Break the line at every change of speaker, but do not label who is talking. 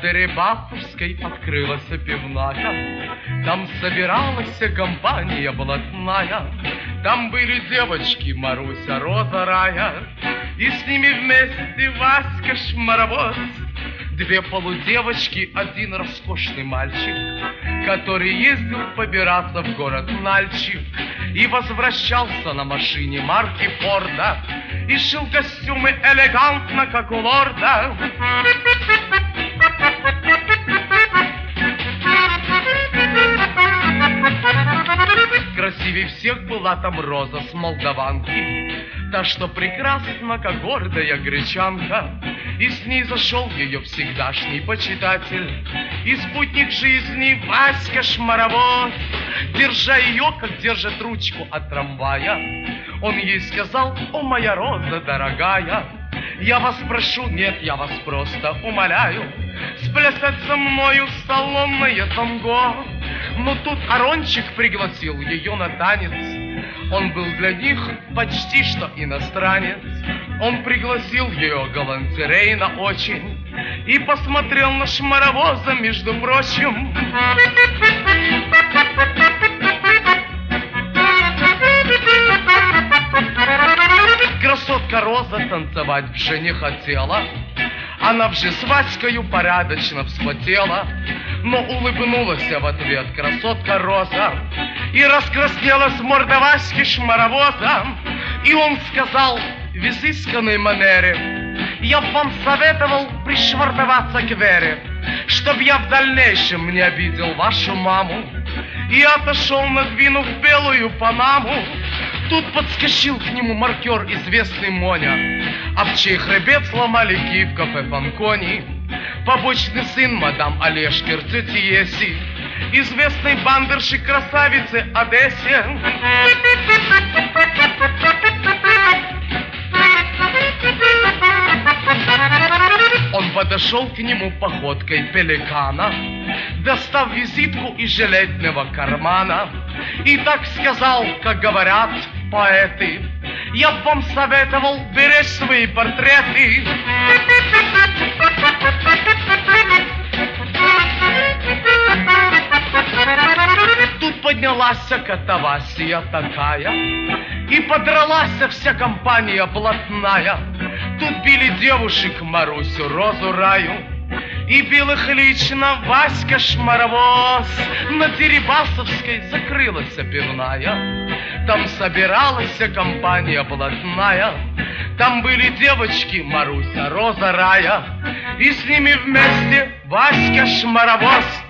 Дерибасовской открылась пивная, там собиралась компания блатная. Там были девочки Маруся, Роза, Рая, и с ними вместе Васька Шмаровоз. Две полудевочки, один роскошный мальчик, который ездил побираться в город Нальчик и возвращался на машине марки Форда и шил костюмы элегантно, как у лорда. Красивей всех была там Роза с Молдаванки, та, что прекрасна, как гордая гречанка. И с ней зашел ее всегдашний почитатель и спутник жизни Васька Шмаровоз. Держа ее, как держит ручку от трамвая, он ей сказал: «О, моя Роза дорогая, я вас прошу, нет, я вас просто умоляю, сплясать со мною салонное танго». Но тут Арончик пригласил ее на танец. Он был для них почти что иностранец. Он пригласил ее галантерейно очень и посмотрел на Шмаровоза, между прочим. Красотка Роза танцевать вже не хотела, она вже с Ваською порядочно вспотела, но улыбнулась в ответ красотка Роза и раскраснелась морда Васьки Шмаровоза. И он сказал в изысканной манере: «Я б вам советовал пришвартоваться к Вере, чтоб я в дальнейшем не обидел вашу маму». И отошел, надвинув белую панаму. Тут подскочил к нему маркер, известный Моня, а в чей хребет сломали ки в кафе Фанкони. Побочный сын мадам Олежкер, тети Еси, известной бандерши красавицы Одессе. Он подошел к нему походкой пеликана, достав визитку из жилетного кармана, и так сказал, как говорят поэты: «Я б вам советовал беречь свои портреты». Тут поднялась катавасия такая, и подралась вся компания блатная. Тут били девушек Марусю, Розу, Раю, и бил их лично Васька Шмаровоз. На Дерибасовской закрылась пивная, там собиралась компания блатная. Там были девочки Маруся, Роза, Рая, и с ними вместе Васька Шмаровоз.